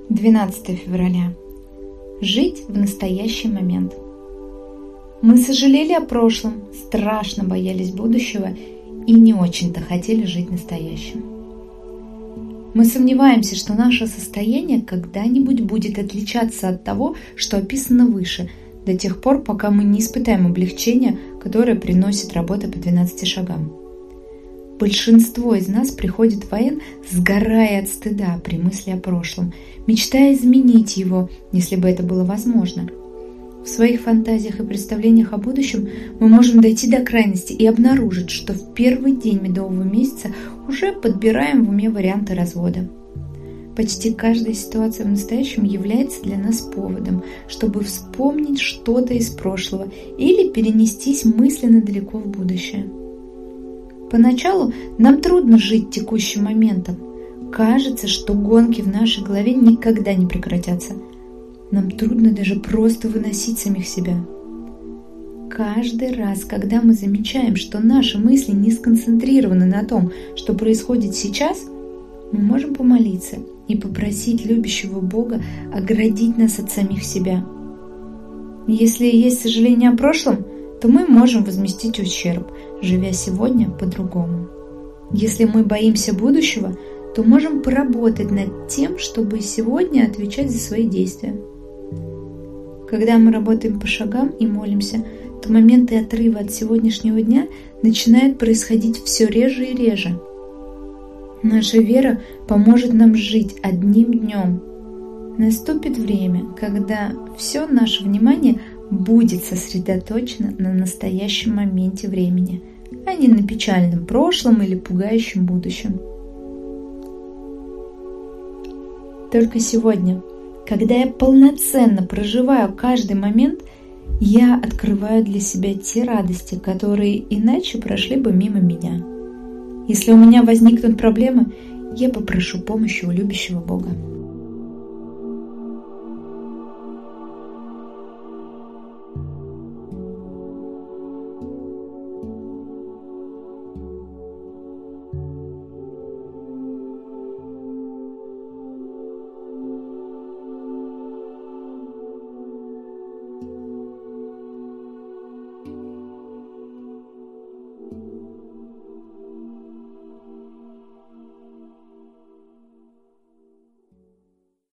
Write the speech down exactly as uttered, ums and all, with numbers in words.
двенадцатое февраля. Жить в настоящий момент. Мы сожалели о прошлом, страшно боялись будущего и не очень-то хотели жить настоящим. Мы сомневаемся, что наше состояние когда-нибудь будет отличаться от того, что описано выше, до тех пор, пока мы не испытаем облегчения, которое приносит работа по двенадцати шагам. Большинство из нас приходит в АЭН, сгорая от стыда при мысли о прошлом, мечтая изменить его, если бы это было возможно. В своих фантазиях и представлениях о будущем мы можем дойти до крайности и обнаружить, что в первый день медового месяца уже подбираем в уме варианты развода. Почти каждая ситуация в настоящем является для нас поводом, чтобы вспомнить что-то из прошлого или перенестись мысленно далеко в будущее. Поначалу нам трудно жить текущим моментом. Кажется, что гонки в нашей голове никогда не прекратятся. Нам трудно даже просто выносить самих себя. Каждый раз, когда мы замечаем, что наши мысли не сконцентрированы на том, что происходит сейчас, мы можем помолиться и попросить любящего Бога оградить нас от самих себя. Если есть сожаление о прошлом, то мы можем возместить ущерб, живя сегодня по-другому. Если мы боимся будущего, то можем поработать над тем, чтобы сегодня отвечать за свои действия. Когда мы работаем по шагам и молимся, то моменты отрыва от сегодняшнего дня начинают происходить все реже и реже. Наша вера поможет нам жить одним днем. Наступит время, когда все наше внимание будет сосредоточено на настоящем моменте времени, а не на печальном прошлом или пугающем будущем. Только сегодня, когда я полноценно проживаю каждый момент, я открываю для себя те радости, которые иначе прошли бы мимо меня. Если у меня возникнут проблемы, я попрошу помощи у любящего Бога.